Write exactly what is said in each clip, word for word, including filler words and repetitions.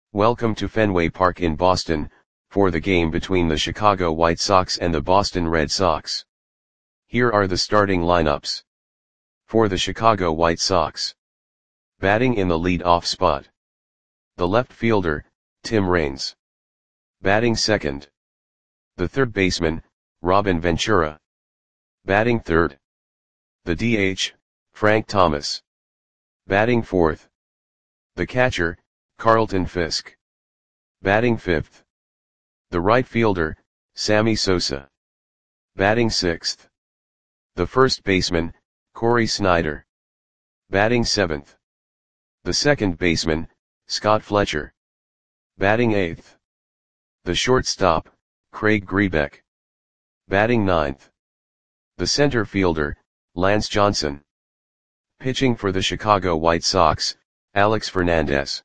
Welcome to Fenway Park in Boston, for the game between the Chicago White Sox and the Boston Red Sox. Here are the starting lineups. For the Chicago White Sox. Batting in the lead-off spot. The left fielder, Tim Raines. Batting second. The third baseman, Robin Ventura. Batting third. The D H, Frank Thomas. Batting fourth. The catcher, Carlton Fisk. Batting fifth. The right fielder, Sammy Sosa. Batting sixth. The first baseman, Cory Snyder. Batting seventh. The second baseman, Scott Fletcher. Batting eighth. The shortstop, Craig Grebeck. Batting ninth. The center fielder, Lance Johnson. Pitching for the Chicago White Sox, Alex Fernandez.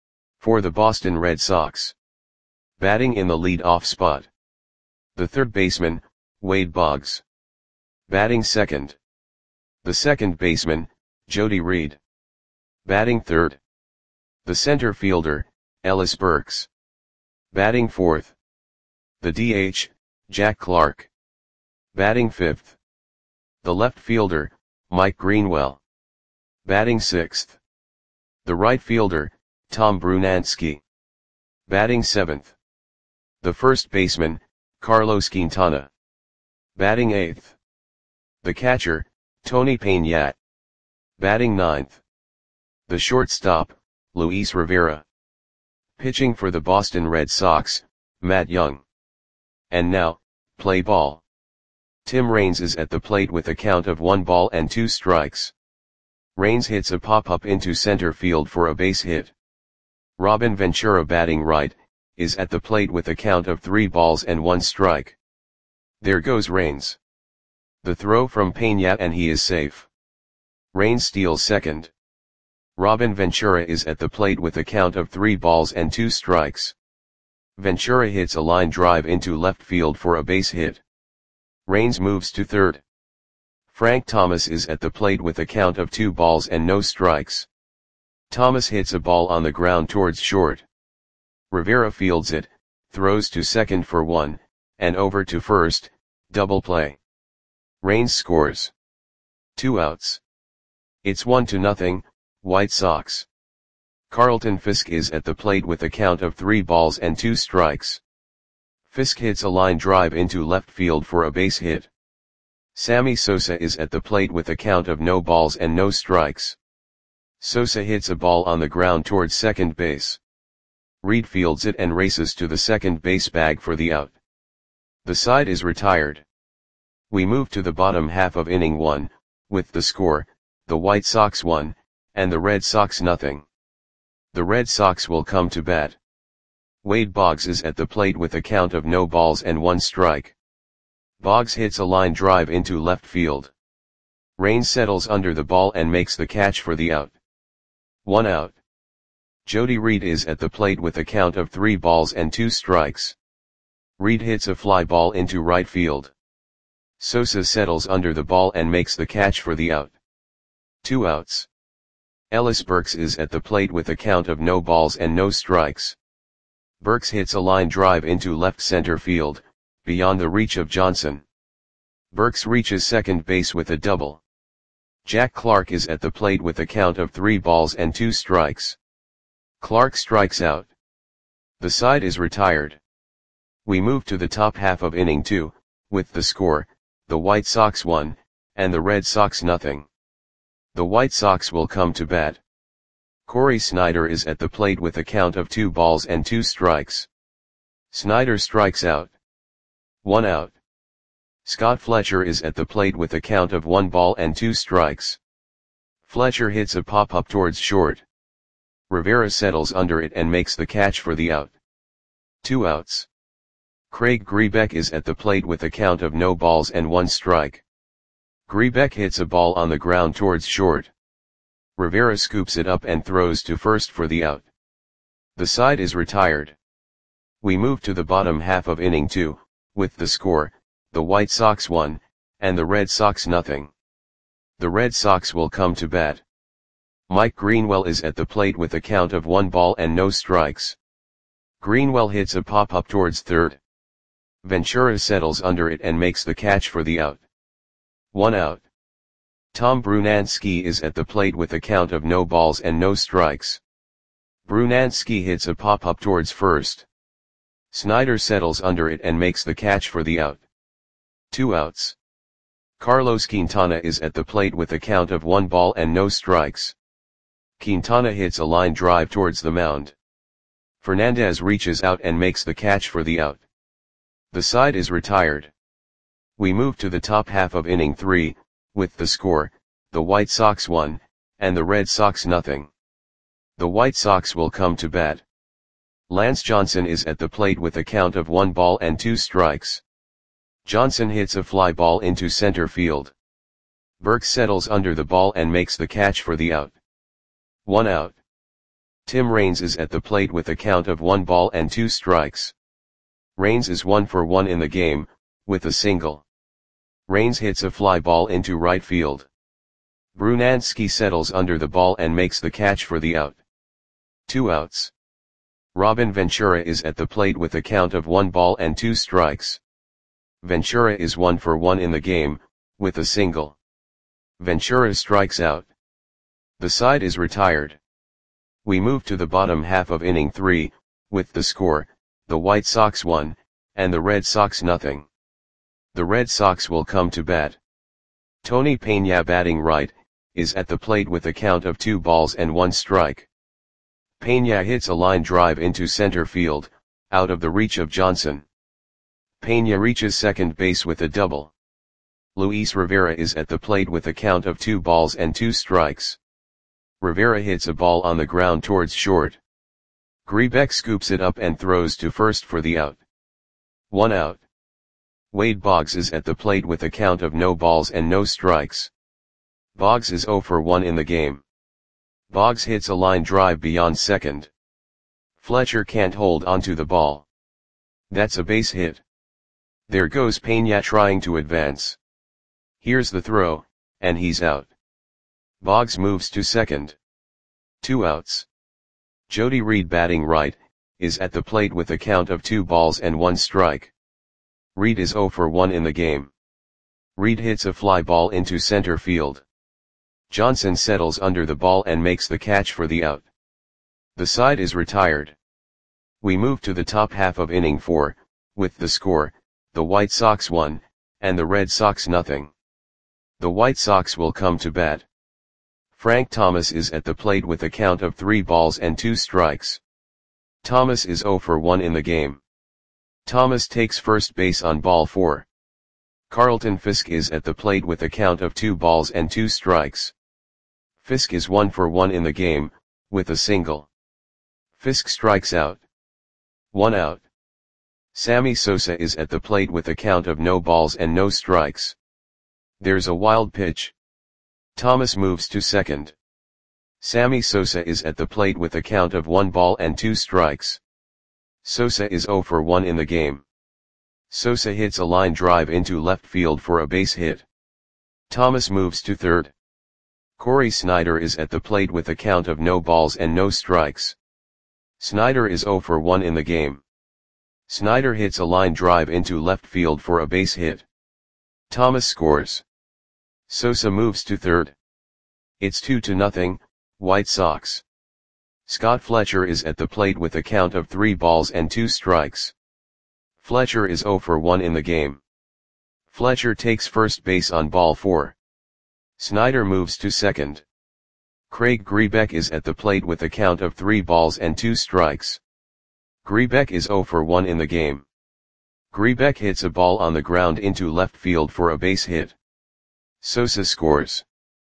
For the Boston Red Sox. Batting in the lead-off spot. The third baseman, Wade Boggs. Batting second. The second baseman, Jody Reed. Batting third. The center fielder, Ellis Burks. Batting fourth. The D H, Jack Clark. Batting fifth. The left fielder, Mike Greenwell. Batting sixth. The right fielder, Tom Brunansky. Batting seventh. The first baseman, Carlos Quintana. Batting eighth. The catcher, Tony Peña. Batting ninth. The shortstop, Luis Rivera. Pitching for the Boston Red Sox, Matt Young. And now, play ball. Tim Raines is at the plate with a count of one ball and two strikes. Raines hits a pop-up into center field for a base hit. Robin Ventura, batting right, is at the plate with a count of three balls and one strike. There goes Raines. The throw from Peña and he is safe. Raines steals second. Robin Ventura is at the plate with a count of three balls and two strikes. Ventura hits a line drive into left field for a base hit. Raines moves to third. Frank Thomas is at the plate with a count of two balls and no strikes. Thomas hits a ball on the ground towards short. Rivera fields it, throws to second for one, and over to first, double play. Raines scores. Two outs. It's one to nothing, White Sox. Carlton Fisk is at the plate with a count of three balls and two strikes. Fisk hits a line drive into left field for a base hit. Sammy Sosa is at the plate with a count of no balls and no strikes. Sosa hits a ball on the ground towards second base. Reed fields it and races to the second base bag for the out. The side is retired. We move to the bottom half of inning one, with the score, the White Sox one, and the Red Sox nothing. The Red Sox will come to bat. Wade Boggs is at the plate with a count of no balls and one strike. Boggs hits a line drive into left field. Raines settles under the ball and makes the catch for the out. One out. Jody Reed is at the plate with a count of three balls and two strikes. Reed hits a fly ball into right field. Sosa settles under the ball and makes the catch for the out. Two outs. Ellis Burks is at the plate with a count of no balls and no strikes. Burks hits a line drive into left center field, beyond the reach of Johnson. Burks reaches second base with a double. Jack Clark is at the plate with a count of three balls and two strikes. Clark strikes out. The side is retired. We move to the top half of inning two, with the score, the White Sox one, and the Red Sox nothing. The White Sox will come to bat. Cory Snyder is at the plate with a count of two balls and two strikes. Snyder strikes out. One out. Scott Fletcher is at the plate with a count of one ball and two strikes. Fletcher hits a pop-up towards short. Rivera settles under it and makes the catch for the out. Two outs. Craig Grebeck is at the plate with a count of no balls and one strike. Grebeck hits a ball on the ground towards short. Rivera scoops it up and throws to first for the out. The side is retired. We move to the bottom half of inning two, with the score, the White Sox one, and the Red Sox nothing. The Red Sox will come to bat. Mike Greenwell is at the plate with a count of one ball and no strikes. Greenwell hits a pop-up towards third. Ventura settles under it and makes the catch for the out. One out. Tom Brunansky is at the plate with a count of no balls and no strikes. Brunansky hits a pop-up towards first. Snyder settles under it and makes the catch for the out. Two outs. Carlos Quintana is at the plate with a count of one ball and no strikes. Quintana hits a line drive towards the mound. Fernandez reaches out and makes the catch for the out. The side is retired. We move to the top half of inning three, with the score, the White Sox one, and the Red Sox nothing. The White Sox will come to bat. Lance Johnson is at the plate with a count of one ball and two strikes. Johnson hits a fly ball into center field. Burke settles under the ball and makes the catch for the out. One out. Tim Raines is at the plate with a count of one ball and two strikes. Raines is one for one in the game, with a single. Raines hits a fly ball into right field. Brunansky settles under the ball and makes the catch for the out. Two outs. Robin Ventura is at the plate with a count of one ball and two strikes. Ventura is one for one in the game, with a single. Ventura strikes out. The side is retired. We move to the bottom half of inning three, with the score, the White Sox one, and the Red Sox nothing. The Red Sox will come to bat. Tony Peña, batting right, is at the plate with a count of two balls and one strike. Peña hits a line drive into center field, out of the reach of Johnson. Peña reaches second base with a double. Luis Rivera is at the plate with a count of two balls and two strikes. Rivera hits a ball on the ground towards short. Grebeck scoops it up and throws to first for the out. One out. Wade Boggs is at the plate with a count of no balls and no strikes. Boggs is zero for one in the game. Boggs hits a line drive beyond second. Fletcher can't hold onto the ball. That's a base hit. There goes Peña trying to advance. Here's the throw, and he's out. Boggs moves to second. Two outs. Jody Reed, batting right, is at the plate with a count of two balls and one strike. Reed is zero for one in the game. Reed hits a fly ball into center field. Johnson settles under the ball and makes the catch for the out. The side is retired. We move to the top half of inning four, with the score, the White Sox one, and the Red Sox nothing. The White Sox will come to bat. Frank Thomas is at the plate with a count of three balls and two strikes. Thomas is zero for one in the game. Thomas takes first base on ball four. Carlton Fisk is at the plate with a count of two balls and two strikes. Fisk is one for one in the game, with a single. Fisk strikes out. One out. Sammy Sosa is at the plate with a count of no balls and no strikes. There's a wild pitch. Thomas moves to second. Sammy Sosa is at the plate with a count of one ball and two strikes. Sosa is zero for one in the game. Sosa hits a line drive into left field for a base hit. Thomas moves to third. Corey Snyder is at the plate with a count of no balls and no strikes. Snyder is zero for one in the game. Snyder hits a line drive into left field for a base hit. Thomas scores. Sosa moves to third. It's two to nothing, White Sox. Scott Fletcher is at the plate with a count of three balls and two strikes. Fletcher is zero for one in the game. Fletcher takes first base on ball four. Snyder moves to second. Craig Grebeck is at the plate with a count of three balls and two strikes. Grebeck is zero for one in the game. Grebeck hits a ball on the ground into left field for a base hit. Sosa scores.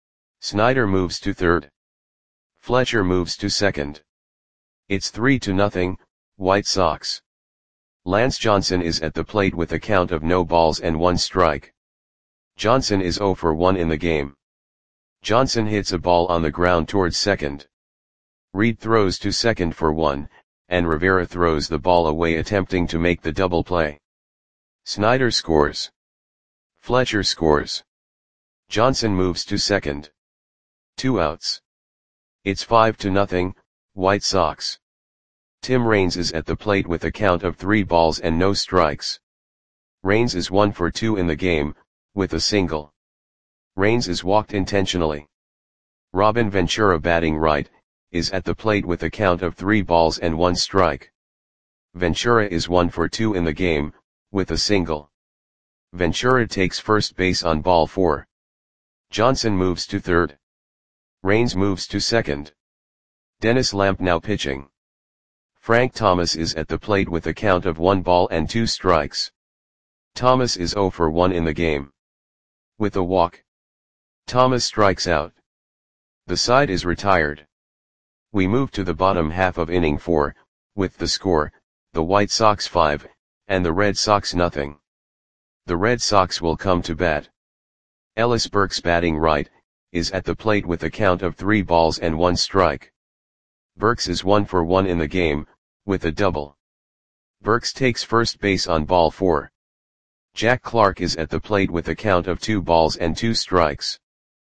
Snyder moves to third. Fletcher moves to second. It's three to nothing, White Sox. Lance Johnson is at the plate with a count of no balls and one strike. Johnson is zero for one in the game. Johnson hits a ball on the ground towards second. Reed throws to second for one, and Rivera throws the ball away attempting to make the double play. Snyder scores. Fletcher scores. Johnson moves to second. Two outs. It's five to nothing, White Sox. Tim Raines is at the plate with a count of three balls and no strikes. Raines is one for two in the game, with a single. Raines is walked intentionally. Robin Ventura, batting right, is at the plate with a count of three balls and one strike. Ventura is one for two in the game, with a single. Ventura takes first base on ball four. Johnson moves to third. Raines moves to second. Dennis Lamp now pitching. Frank Thomas is at the plate with a count of one ball and two strikes. Thomas is zero for one in the game. With a walk, Thomas strikes out. The side is retired. We move to the bottom half of inning four, with the score, the White Sox five, and the Red Sox nothing. The Red Sox will come to bat. Ellis Burks, batting right, is at the plate with a count of three balls and one strike. Burks is one for one in the game, with a double. Burks takes first base on ball four. Jack Clark is at the plate with a count of two balls and two strikes.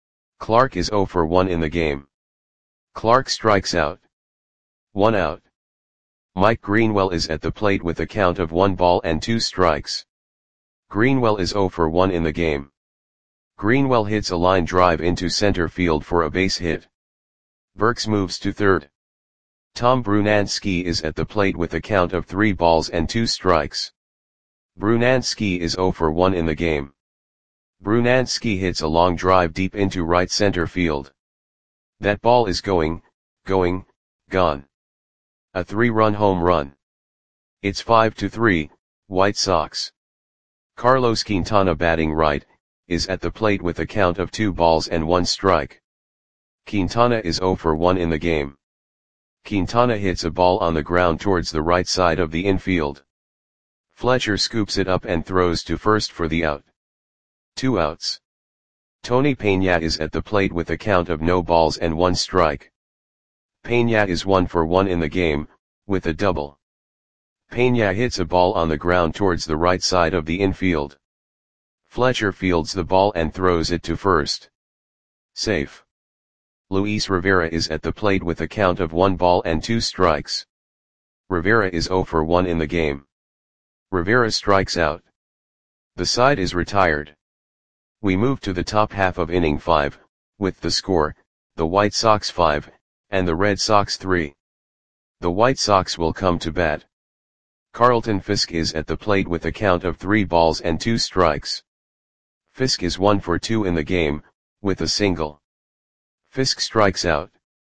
Clark is zero for one in the game. Clark strikes out. One out. Mike Greenwell is at the plate with a count of one ball and two strikes. Greenwell is zero for one in the game. Greenwell hits a line drive into center field for a base hit. Burks moves to third. Tom Brunansky is at the plate with a count of three balls and two strikes. Brunansky is zero for one in the game. Brunansky hits a long drive deep into right center field. That ball is going, going, gone. A three-run home run. It's five to three, White Sox. Carlos Quintana, batting right, is at the plate with a count of two balls and one strike. Quintana is zero for one in the game. Quintana hits a ball on the ground towards the right side of the infield. Fletcher scoops it up and throws to first for the out. Two outs. Tony Peña is at the plate with a count of no balls and one strike. Peña is one for one in the game, with a double. Peña hits a ball on the ground towards the right side of the infield. Fletcher fields the ball and throws it to first. Safe. Luis Rivera is at the plate with a count of one ball and two strikes. Rivera is zero for one in the game. Rivera strikes out. The side is retired. We move to the top half of inning five, with the score, the White Sox five, and the Red Sox three. The White Sox will come to bat. Carlton Fisk is at the plate with a count of three balls and two strikes. Fisk is one for two in the game, with a single. Fisk strikes out.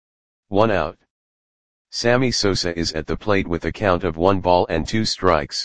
One out. Sammy Sosa is at the plate with a count of one ball and two strikes.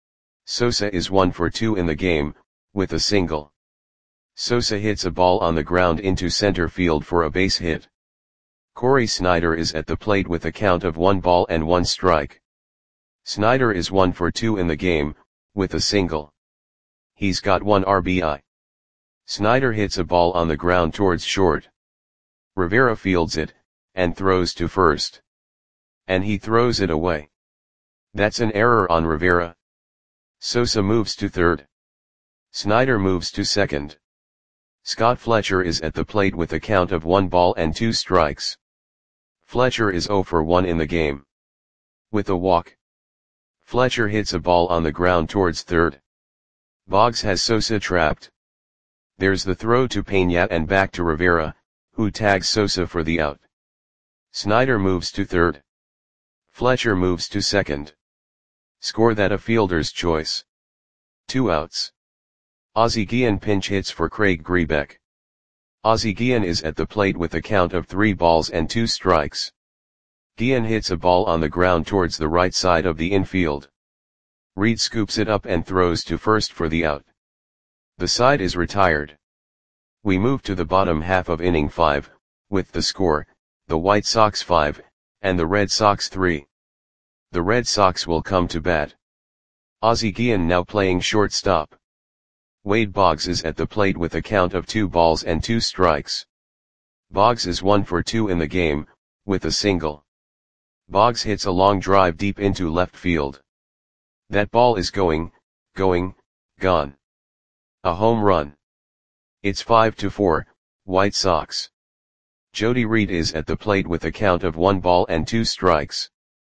Sosa is one for two in the game, with a single. Sosa hits a ball on the ground into center field for a base hit. Corey Snyder is at the plate with a count of one ball and one strike. Snyder is one for two in the game, with a single. He's got one R B I. Snyder hits a ball on the ground towards short. Rivera fields it, and throws to first. And he throws it away. That's an error on Rivera. Sosa moves to third. Snyder moves to second. Scott Fletcher is at the plate with a count of one ball and two strikes. Fletcher is zero for one in the game. With a walk, Fletcher hits a ball on the ground towards third. Boggs has Sosa trapped. There's the throw to Peña and back to Rivera, who tags Sosa for the out. Snyder moves to third. Fletcher moves to second. Score that a fielder's choice. Two outs. Ozzie Guillen pinch hits for Craig Grebeck. Ozzie Guillen is at the plate with a count of three balls and two strikes. Guillen hits a ball on the ground towards the right side of the infield. Reed scoops it up and throws to first for the out. The side is retired. We move to the bottom half of inning five, with the score, the White Sox five, and the Red Sox three. The Red Sox will come to bat. Ozzie Guillen now playing shortstop. Wade Boggs is at the plate with a count of two balls and two strikes. Boggs is one for two in the game, with a single. Boggs hits a long drive deep into left field. That ball is going, going, gone. A home run. It's five to four, White Sox. Jody Reed is at the plate with a count of one ball and two strikes.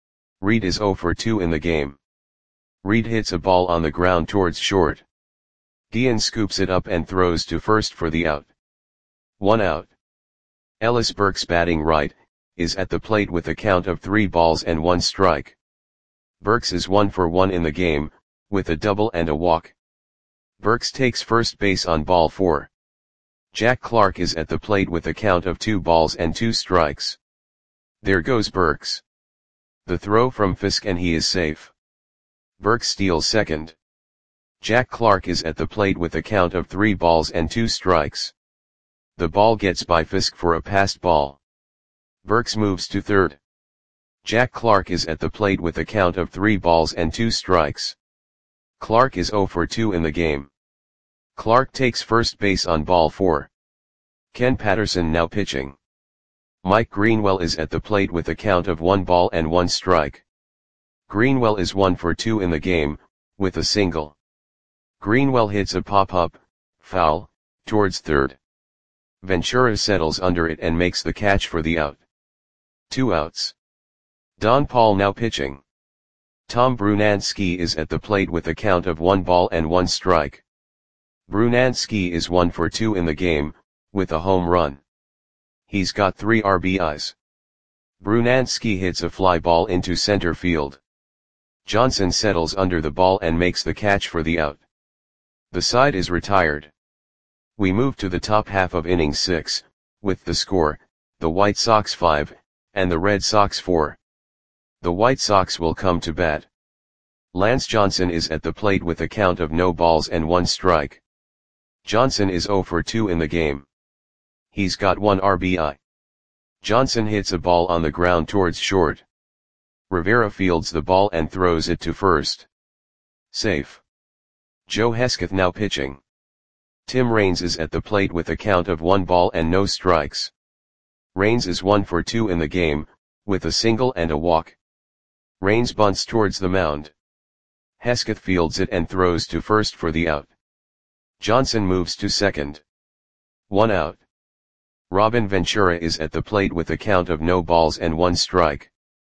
Reed is zero for two in the game. Reed hits a ball on the ground towards short. Dean scoops it up and throws to first for the out. One out. Ellis Burks, batting right, is at the plate with a count of three balls and one strike. Burks is one for one in the game, with a double and a walk. Burks takes first base on ball four. Jack Clark is at the plate with a count of two balls and two strikes. There goes Burks. The throw from Fisk and he is safe. Burks steals second. Jack Clark is at the plate with a count of three balls and two strikes. The ball gets by Fisk for a passed ball. Burks moves to third. Jack Clark is at the plate with a count of three balls and two strikes. Clark is zero for two in the game. Clark takes first base on ball four. Ken Patterson now pitching. Mike Greenwell is at the plate with a count of one ball and one strike. Greenwell is one for two in the game, with a single. Greenwell hits a pop-up, foul, towards third. Ventura settles under it and makes the catch for the out. Two outs. Don Paul now pitching. Tom Brunansky is at the plate with a count of one ball and one strike. Brunansky is one for two in the game, with a home run. He's got three R B Is. Brunansky hits a fly ball into center field. Johnson settles under the ball and makes the catch for the out. The side is retired. We move to the top half of inning six, with the score, the White Sox five, and the Red Sox four. The White Sox will come to bat. Lance Johnson is at the plate with a count of no balls and one strike. Johnson is zero for two in the game. He's got one R B I. Johnson hits a ball on the ground towards short. Rivera fields the ball and throws it to first. Safe. Joe Hesketh now pitching. Tim Raines is at the plate with a count of one ball and no strikes. Raines is one for two in the game, with a single and a walk. Raines bunts towards the mound. Hesketh fields it and throws to first for the out. Johnson moves to second. One out. Robin Ventura is at the plate with a count of no balls and one strike.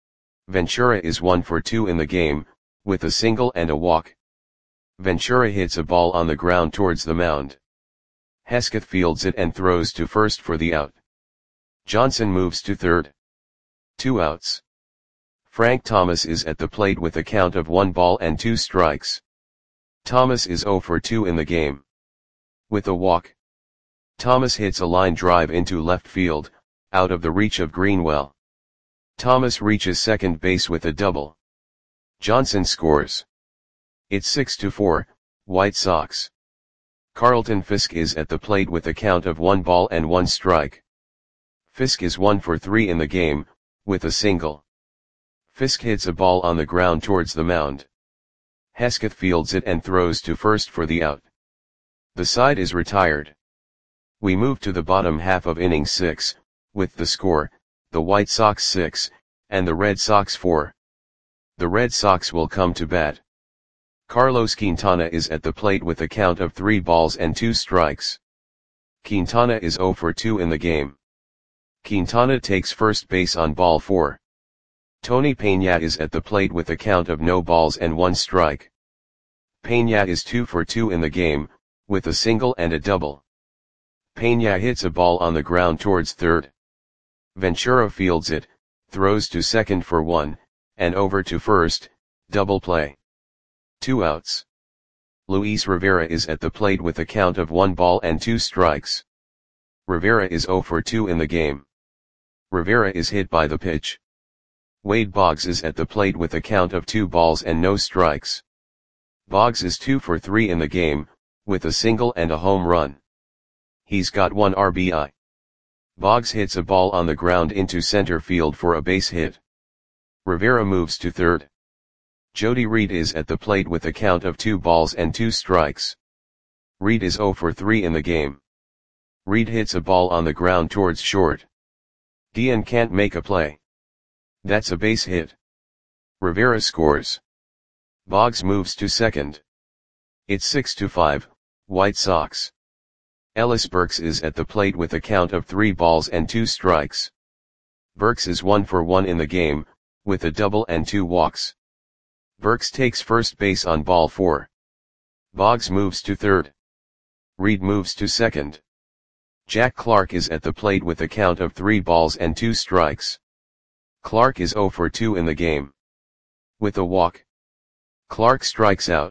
Ventura is one for two in the game, with a single and a walk. Ventura hits a ball on the ground towards the mound. Hesketh fields it and throws to first for the out. Johnson moves to third. Two outs. Frank Thomas is at the plate with a count of one ball and two strikes. Thomas is zero for two in the game. With a walk. Thomas hits a line drive into left field, out of the reach of Greenwell. Thomas reaches second base with a double. Johnson scores. It's six to four, White Sox. Carlton Fisk is at the plate with a count of one ball and one strike. Fisk is one for three in the game, with a single. Fisk hits a ball on the ground towards the mound. Hesketh fields it and throws to first for the out. The side is retired. We move to the bottom half of inning six, with the score, the White Sox six, and the Red Sox four. The Red Sox will come to bat. Carlos Quintana is at the plate with a count of three balls and two strikes. Quintana is zero for two in the game. Quintana takes first base on ball four. Tony Peña is at the plate with a count of no balls and one strike. Peña is two for two in the game, with a single and a double. Peña hits a ball on the ground towards third. Ventura fields it, throws to second for one, and over to first, double play. Two outs. Luis Rivera is at the plate with a count of one ball and two strikes. Rivera is zero for two in the game. Rivera is hit by the pitch. Wade Boggs is at the plate with a count of two balls and no strikes. Boggs is two for three in the game, with a single and a home run. He's got one R B I. Boggs hits a ball on the ground into center field for a base hit. Rivera moves to third. Jody Reed is at the plate with a count of two balls and two strikes. Reed is zero for three in the game. Reed hits a ball on the ground towards short. Dean can't make a play. That's a base hit. Rivera scores. Boggs moves to second. It's six to five, White Sox. Ellis Burks is at the plate with a count of three balls and two strikes. Burks is one for one in the game, with a double and two walks. Burks takes first base on ball four. Boggs moves to third. Reed moves to second. Jack Clark is at the plate with a count of three balls and two strikes. Clark is oh for two in the game. With a walk, Clark strikes out.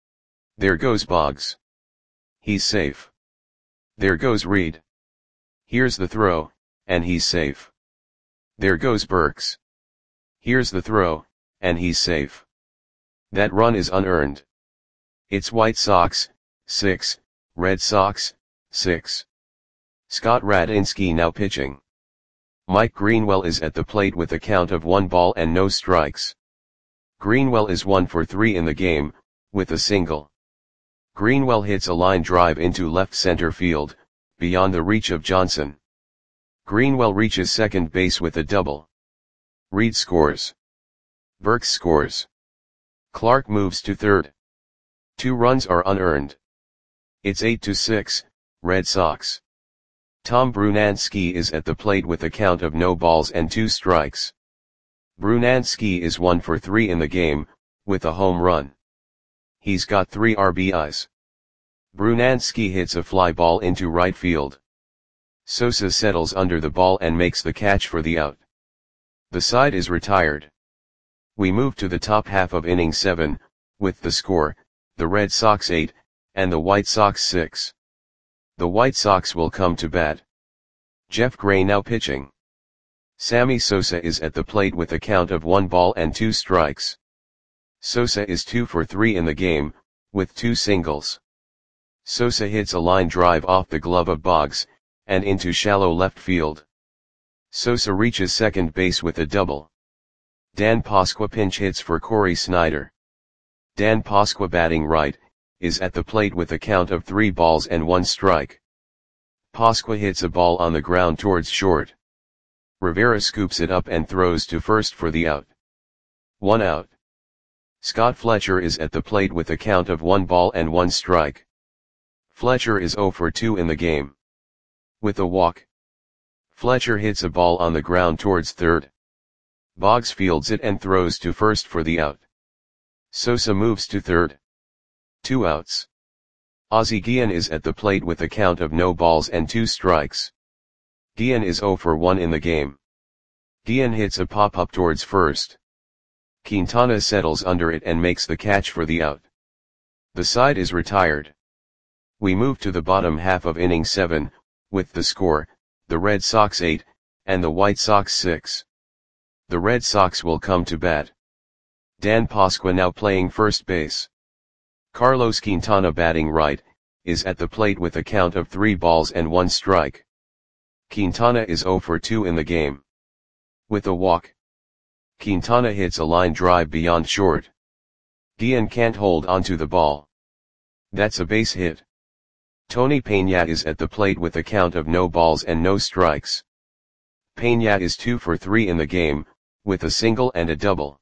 There goes Boggs. He's safe. There goes Reed. Here's the throw, and he's safe. There goes Burks. Here's the throw, and he's safe. That run is unearned. It's White Sox, six, Red Sox, six. Scott Radinsky now pitching. Mike Greenwell is at the plate with a count of one ball and no strikes. Greenwell is one for three in the game, with a single. Greenwell hits a line drive into left center field, beyond the reach of Johnson. Greenwell reaches second base with a double. Reed scores. Burks scores. Clark moves to third. Two runs are unearned. It's eight to six, Red Sox. Tom Brunansky is at the plate with a count of no balls and two strikes. Brunansky is one for three in the game, with a home run. He's got three R B Is. Brunansky hits a fly ball into right field. Sosa settles under the ball and makes the catch for the out. The side is retired. We move to the top half of inning seven, with the score, the Red Sox eight, and the White Sox six. The White Sox will come to bat. Jeff Gray now pitching. Sammy Sosa is at the plate with a count of one ball and two strikes. Sosa is two for three in the game, with two singles. Sosa hits a line drive off the glove of Boggs, and into shallow left field. Sosa reaches second base with a double. Dan Pasqua pinch hits for Corey Snyder. Dan Pasqua batting right, is at the plate with a count of three balls and one strike. Pasqua hits a ball on the ground towards short. Rivera scoops it up and throws to first for the out. One out. Scott Fletcher is at the plate with a count of one ball and one strike. Fletcher is oh for two in the game. With a walk, Fletcher hits a ball on the ground towards third. Boggs fields it and throws to first for the out. Sosa moves to third. Two outs. Ozzie Guillen is at the plate with a count of no balls and two strikes. Guillen is oh for one in the game. Guillen hits a pop-up towards first. Quintana settles under it and makes the catch for the out. The side is retired. We move to the bottom half of inning seven, with the score, the Red Sox eight, and the White Sox six. The Red Sox will come to bat. Dan Pasqua now playing first base. Carlos Quintana batting right, is at the plate with a count of three balls and one strike. Quintana is oh for two in the game. With a walk, Quintana hits a line drive beyond short. Guillen can't hold onto the ball. That's a base hit. Tony Peña is at the plate with a count of no balls and no strikes. Peña is two for three in the game, with a single and a double.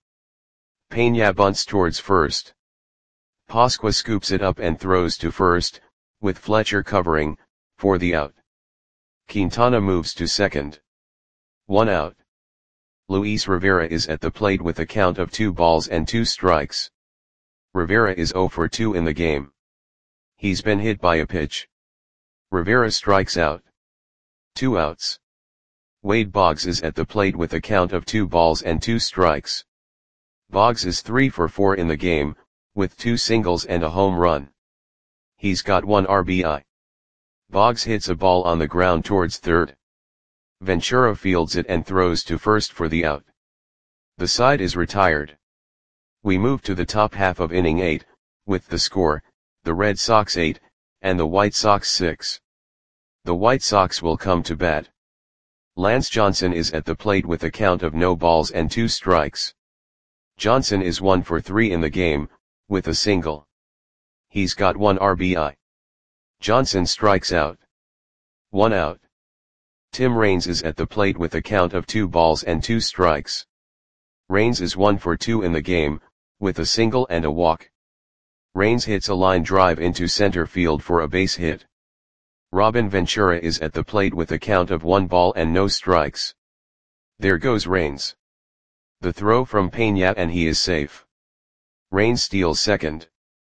Peña bunts towards first. Pasqua scoops it up and throws to first, with Fletcher covering, for the out. Quintana moves to second. One out. Luis Rivera is at the plate with a count of two balls and two strikes. Rivera is oh for two in the game. He's been hit by a pitch. Rivera strikes out. Two outs. Wade Boggs is at the plate with a count of two balls and two strikes. Boggs is three for four in the game, with two singles and a home run. He's got one R B I. Boggs hits a ball on the ground towards third. Ventura fields it and throws to first for the out. The side is retired. We move to the top half of inning eight, with the score, the Red Sox eight, and the White Sox six. The White Sox will come to bat. Lance Johnson is at the plate with a count of no balls and two strikes. Johnson is one for three in the game, with a single. He's got one R B I. Johnson strikes out. One out. Tim Raines is at the plate with a count of two balls and two strikes. Raines is one for two in the game, with a single and a walk. Raines hits a line drive into center field for a base hit. Robin Ventura is at the plate with a count of one ball and no strikes. There goes Raines. The throw from Peña and he is safe. Raines steals second.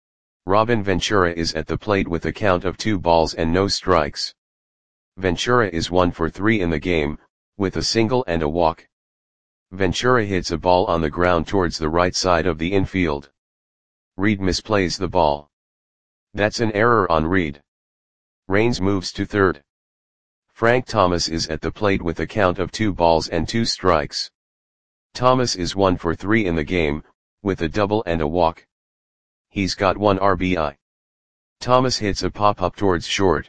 Robin Ventura is at the plate with a count of two balls and no strikes. Ventura is one for three in the game, with a single and a walk. Ventura hits a ball on the ground towards the right side of the infield. Reed misplays the ball. That's an error on Reed. Raines moves to third. Frank Thomas is at the plate with a count of two balls and two strikes. Thomas is one for three in the game, with a double and a walk. He's got one R B I. Thomas hits a pop-up towards short.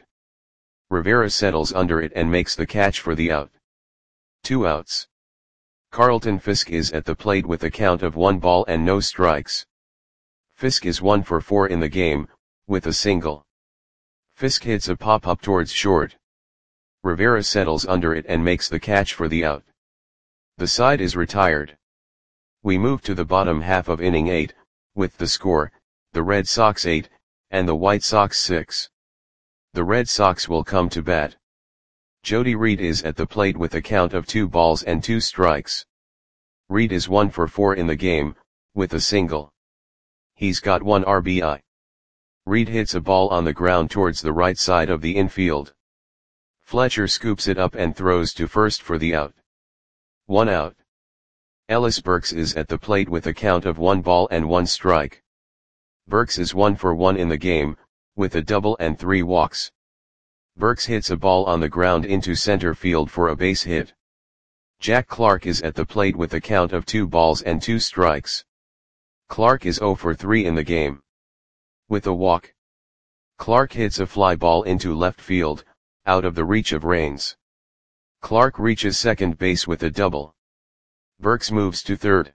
Rivera settles under it and makes the catch for the out. Two outs. Carlton Fisk is at the plate with a count of one ball and no strikes. Fisk is one for four in the game, with a single. Fisk hits a pop-up towards short. Rivera settles under it and makes the catch for the out. The side is retired. We move to the bottom half of inning eight, with the score, the Red Sox eight, and the White Sox six. The Red Sox will come to bat. Jody Reed is at the plate with a count of two balls and two strikes. Reed is one for four in the game, with a single. He's got one R B I. Reed hits a ball on the ground towards the right side of the infield. Fletcher scoops it up and throws to first for the out. One out. Ellis Burks is at the plate with a count of one ball and one strike. Burks is one for one in the game, with a double and three walks. Burks hits a ball on the ground into center field for a base hit. Jack Clark is at the plate with a count of two balls and two strikes. Clark is zero for three in the game. With a walk. Clark hits a fly ball into left field, out of the reach of Raines. Clark reaches second base with a double. Burks moves to third.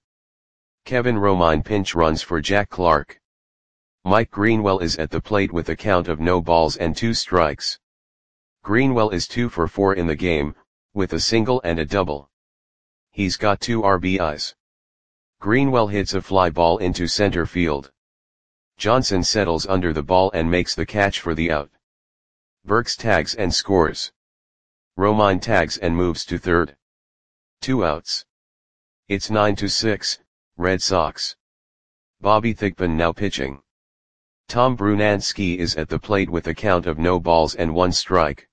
Kevin Romine pinch runs for Jack Clark. Mike Greenwell is at the plate with a count of no balls and two strikes. Greenwell is two for four in the game, with a single and a double. He's got two R B Is. Greenwell hits a fly ball into center field. Johnson settles under the ball and makes the catch for the out. Burks tags and scores. Romine tags and moves to third. Two outs. It's nine to six, Red Sox. Bobby Thigpen now pitching. Tom Brunansky is at the plate with a count of no balls and one strike.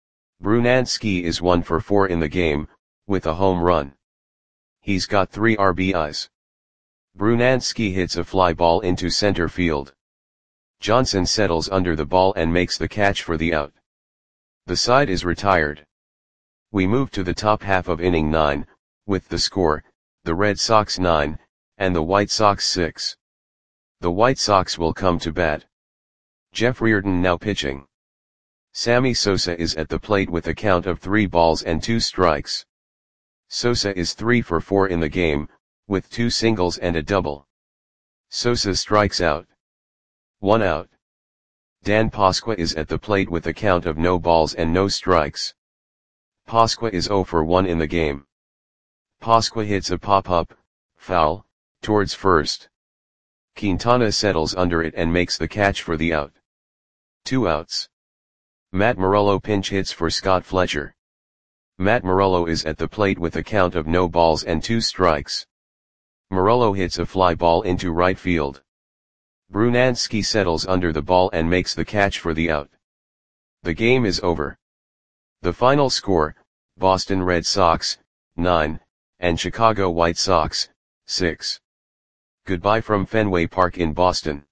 Brunansky is one for four in the game, with a home run. He's got three R B Is. Brunansky hits a fly ball into center field. Johnson settles under the ball and makes the catch for the out. The side is retired. We move to the top half of inning nine, with the score, the Red Sox nine, and the White Sox six. The White Sox will come to bat. Jeff Reardon now pitching. Sammy Sosa is at the plate with a count of three balls and two strikes. Sosa is three for four in the game, with two singles and a double. Sosa strikes out. One out. Dan Pasqua is at the plate with a count of no balls and no strikes. Pasqua is zero for one in the game. Pasqua hits a pop-up, foul, towards first. Quintana settles under it and makes the catch for the out. Two outs. Matt Morello pinch hits for Scott Fletcher. Matt Morello is at the plate with a count of no balls and two strikes. Morello hits a fly ball into right field. Brunansky settles under the ball and makes the catch for the out. The game is over. The final score, Boston Red Sox, nine, and Chicago White Sox, six. Goodbye from Fenway Park in Boston.